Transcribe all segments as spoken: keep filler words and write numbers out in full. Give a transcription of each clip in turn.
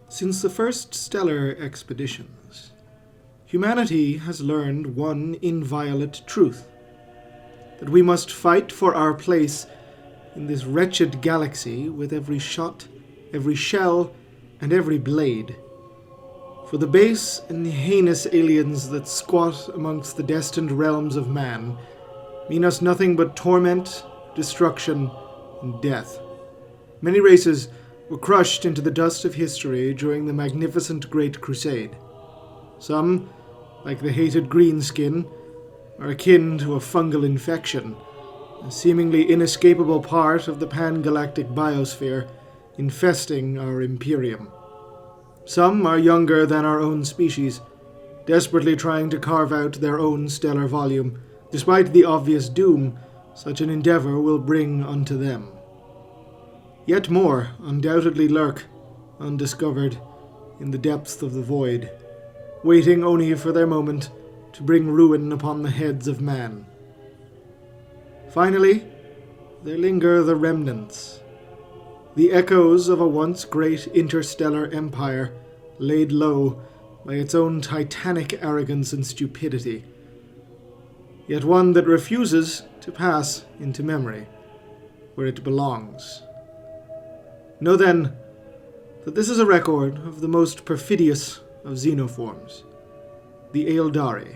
Since the first stellar expeditions, humanity has learned one inviolate truth, that we must fight for our place in this wretched galaxy with every shot, every shell, and every blade. For the base and the heinous aliens that squat amongst the destined realms of man mean us nothing but torment, destruction, and death. Many races were crushed into the dust of history during the magnificent Great Crusade. Some, like the hated greenskin, are akin to a fungal infection, a seemingly inescapable part of the pan-galactic biosphere infesting our Imperium. Some are younger than our own species, desperately trying to carve out their own stellar volume, despite the obvious doom such an endeavor will bring unto them. Yet more undoubtedly lurk, undiscovered, in the depths of the void, waiting only for their moment to bring ruin upon the heads of man. Finally, there linger the remnants, the echoes of a once great interstellar empire laid low by its own titanic arrogance and stupidity, yet one that refuses to pass into memory, where it belongs. Know then that this is a record of the most perfidious of xenoforms, the Aeldari.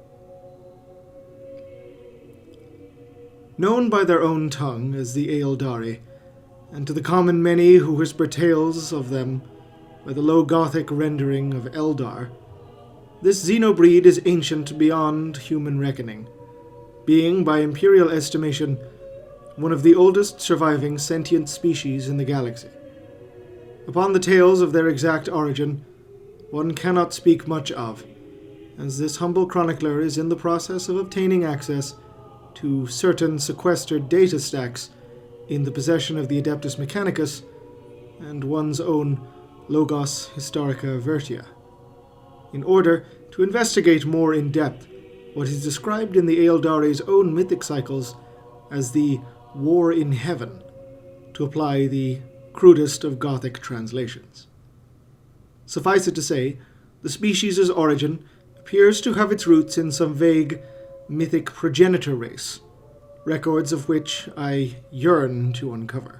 Known by their own tongue as the Aeldari, and to the common many who whisper tales of them by the low Gothic rendering of Eldar, this xenobreed is ancient beyond human reckoning, being, by imperial estimation, one of the oldest surviving sentient species in the galaxy. Upon the tales of their exact origin, one cannot speak much of, as this humble chronicler is in the process of obtaining access to certain sequestered data stacks in the possession of the Adeptus Mechanicus and one's own Logos Historica Vertia, in order to investigate more in depth what is described in the Aeldari's own mythic cycles as the War in Heaven, to apply the crudest of Gothic translations. Suffice it to say, the species' origin appears to have its roots in some vague, mythic progenitor race, records of which I yearn to uncover.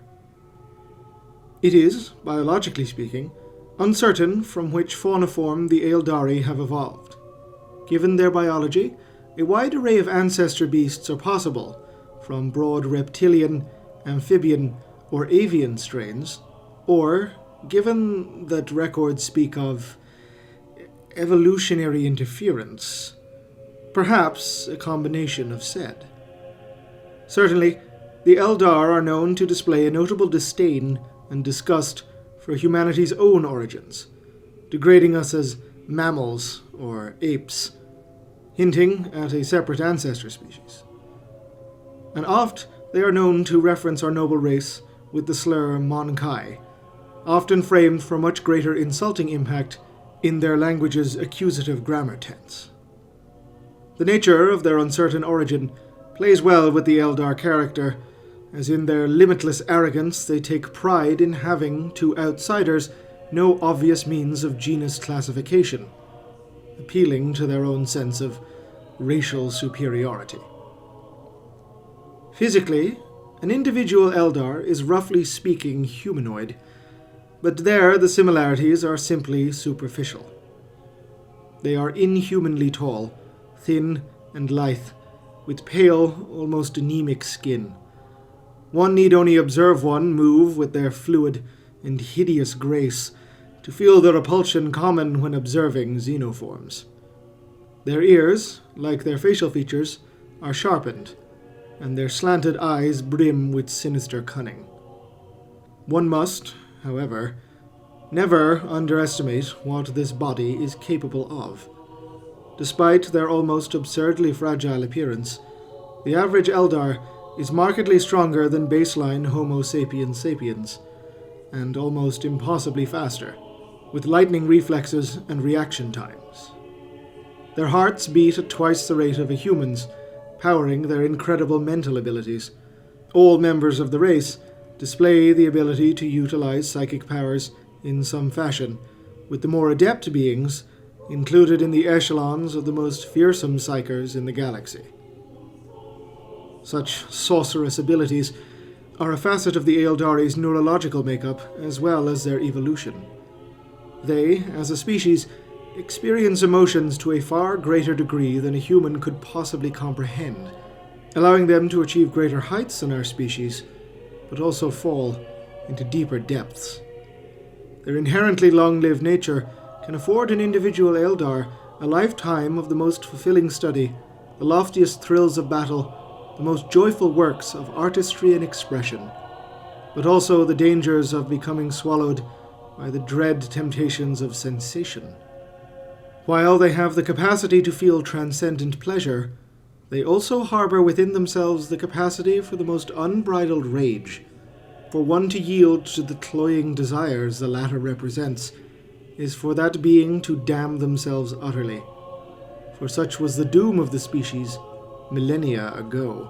It is, biologically speaking, uncertain from which fauniform the Aeldari have evolved. Given their biology, a wide array of ancestor beasts are possible, from broad reptilian, amphibian, or avian strains, or, given that records speak of evolutionary interference, perhaps a combination of said. Certainly, the Eldar are known to display a notable disdain and disgust for humanity's own origins, degrading us as mammals or apes, hinting at a separate ancestor species. And oft they are known to reference our noble race with the slur Mon-Kai, often framed for much greater insulting impact in their language's accusative grammar tense. The nature of their uncertain origin plays well with the Eldar character, as in their limitless arrogance they take pride in having, to outsiders, no obvious means of genus classification, appealing to their own sense of racial superiority. Physically, an individual Eldar is roughly speaking humanoid, but there the similarities are simply superficial. They are inhumanly tall, thin and lithe, with pale, almost anemic skin. One need only observe one move with their fluid and hideous grace to feel the repulsion common when observing xenoforms. Their ears, like their facial features, are sharpened, and their slanted eyes brim with sinister cunning. One must, however, never underestimate what this body is capable of. Despite their almost absurdly fragile appearance, the average Eldar is markedly stronger than baseline Homo sapiens sapiens, and almost impossibly faster, with lightning reflexes and reaction times. Their hearts beat at twice the rate of a human's, powering their incredible mental abilities. All members of the race display the ability to utilize psychic powers in some fashion, with the more adept beings included in the echelons of the most fearsome psychers in the galaxy. Such sorcerous abilities are a facet of the Aeldari's neurological makeup as well as their evolution. They, as a species, experience emotions to a far greater degree than a human could possibly comprehend, allowing them to achieve greater heights than our species, but also fall into deeper depths. Their inherently long-lived nature can afford an individual Eldar a lifetime of the most fulfilling study, the loftiest thrills of battle, the most joyful works of artistry and expression, but also the dangers of becoming swallowed by the dread temptations of sensation. While they have the capacity to feel transcendent pleasure, they also harbor within themselves the capacity for the most unbridled rage. For one to yield to the cloying desires the latter represents is for that being to damn themselves utterly. For such was the doom of the species millennia ago.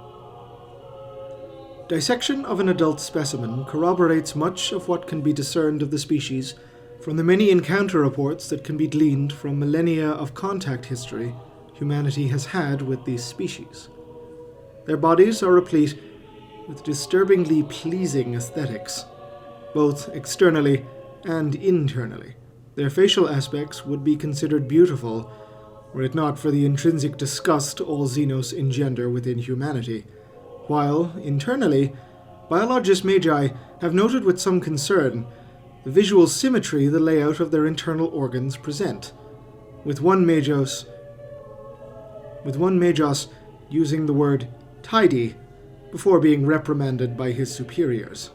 Dissection of an adult specimen corroborates much of what can be discerned of the species from the many encounter reports that can be gleaned from millennia of contact history humanity has had with these species. Their bodies are replete with disturbingly pleasing aesthetics, both externally and internally. Their facial aspects would be considered beautiful were it not for the intrinsic disgust all Xenos engender within humanity, while, internally, biologists magi have noted with some concern the visual symmetry the layout of their internal organs present, with one Magos, with one Magos using the word tidy before being reprimanded by his superiors.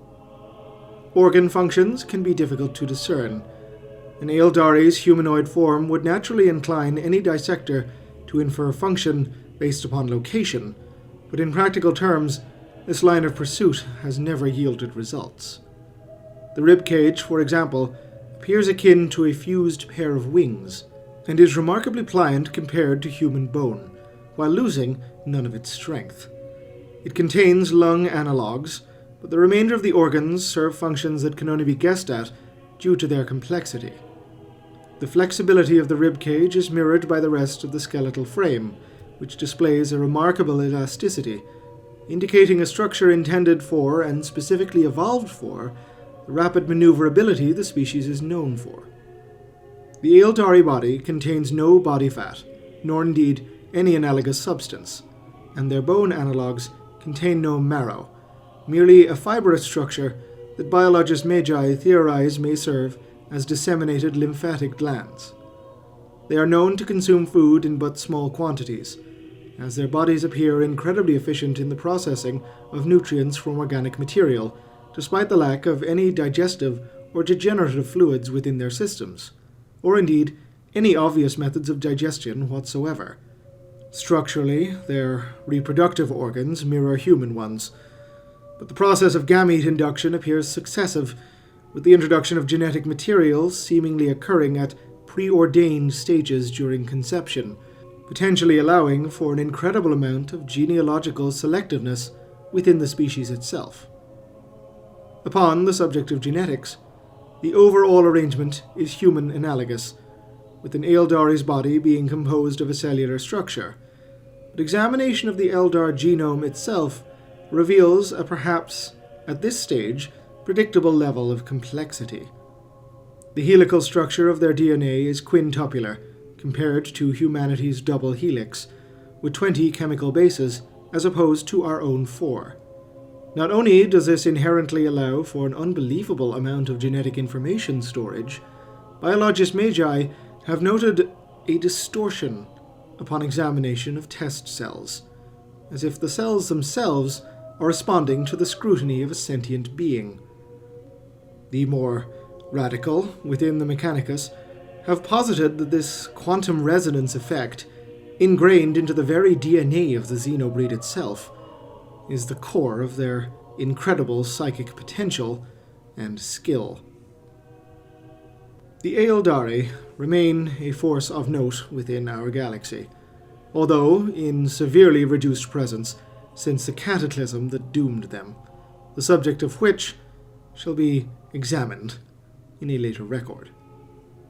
Organ functions can be difficult to discern. An Aeldari's humanoid form would naturally incline any dissector to infer function based upon location, but in practical terms, this line of pursuit has never yielded results. The ribcage, for example, appears akin to a fused pair of wings, and is remarkably pliant compared to human bone, while losing none of its strength. It contains lung analogues, but the remainder of the organs serve functions that can only be guessed at due to their complexity. The flexibility of the ribcage is mirrored by the rest of the skeletal frame, which displays a remarkable elasticity, indicating a structure intended for, and specifically evolved for, the rapid maneuverability the species is known for. The Aeldari body contains no body fat, nor indeed any analogous substance, and their bone analogues contain no marrow, merely a fibrous structure that biologist magi theorize may serve as disseminated lymphatic glands. They are known to consume food in but small quantities, as their bodies appear incredibly efficient in the processing of nutrients from organic material, despite the lack of any digestive or degenerative fluids within their systems, or indeed any obvious methods of digestion whatsoever. Structurally, their reproductive organs mirror human ones, but the process of gamete induction appears successive, with the introduction of genetic materials seemingly occurring at preordained stages during conception, potentially allowing for an incredible amount of genealogical selectiveness within the species itself. Upon the subject of genetics, the overall arrangement is human analogous, with an Aeldari's body being composed of a cellular structure, but examination of the Eldar genome itself reveals a perhaps, at this stage, predictable level of complexity. The helical structure of their D N A is quintuple, compared to humanity's double helix, with twenty chemical bases, as opposed to our own four. Not only does this inherently allow for an unbelievable amount of genetic information storage, biologist magi have noted a distortion upon examination of test cells, as if the cells themselves are responding to the scrutiny of a sentient being. The more radical within the Mechanicus have posited that this quantum resonance effect, ingrained into the very D N A of the xenobreed itself, is the core of their incredible psychic potential and skill. The Aeldari remain a force of note within our galaxy, although in severely reduced presence since the cataclysm that doomed them, the subject of which shall be examined in a later record.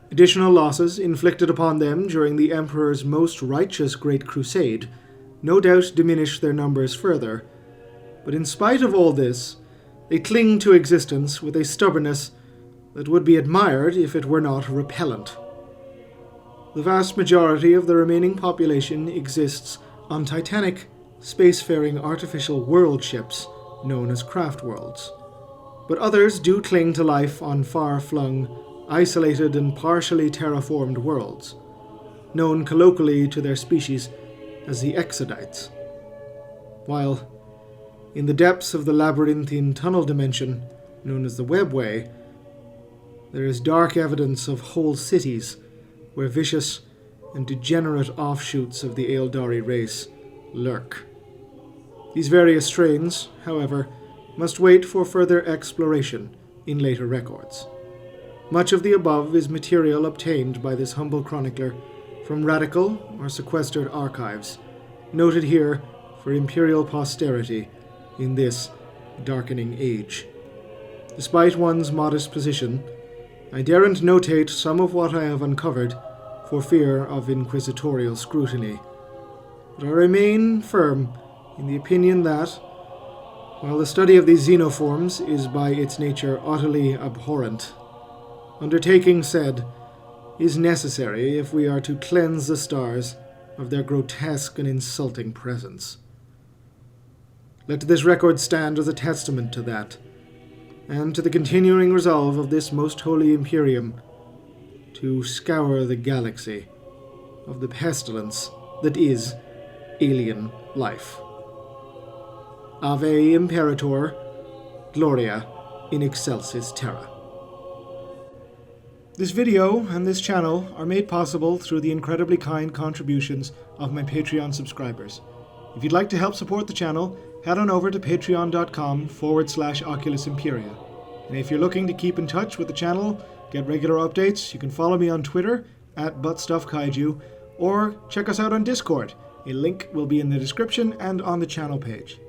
Additional losses inflicted upon them during the Emperor's most righteous Great Crusade no doubt diminish their numbers further, but in spite of all this, they cling to existence with a stubbornness that would be admired if it were not repellent. The vast majority of the remaining population exists on titanic, spacefaring artificial world ships known as craft worlds, but others do cling to life on far-flung, isolated and partially terraformed worlds, known colloquially to their species as the Exodites. While, in the depths of the labyrinthine tunnel dimension, known as the Webway, there is dark evidence of whole cities where vicious and degenerate offshoots of the Aeldari race lurk. These various strains, however, must wait for further exploration in later records. Much of the above is material obtained by this humble chronicler from radical or sequestered archives, noted here for imperial posterity in this darkening age. Despite one's modest position, I daren't notate some of what I have uncovered for fear of inquisitorial scrutiny, but I remain firm in the opinion that, while the study of these xenoforms is by its nature utterly abhorrent, undertaking said is necessary if we are to cleanse the stars of their grotesque and insulting presence. Let this record stand as a testament to that, and to the continuing resolve of this most holy Imperium to scour the galaxy of the pestilence that is alien life. Ave Imperator, Gloria in excelsis terra. This video and this channel are made possible through the incredibly kind contributions of my Patreon subscribers. If you'd like to help support the channel, head on over to patreon.com forward slash Oculus Imperia. And if you're looking to keep in touch with the channel, get regular updates, you can follow me on Twitter at ButtStuffKaiju, or check us out on Discord. A link will be in the description and on the channel page.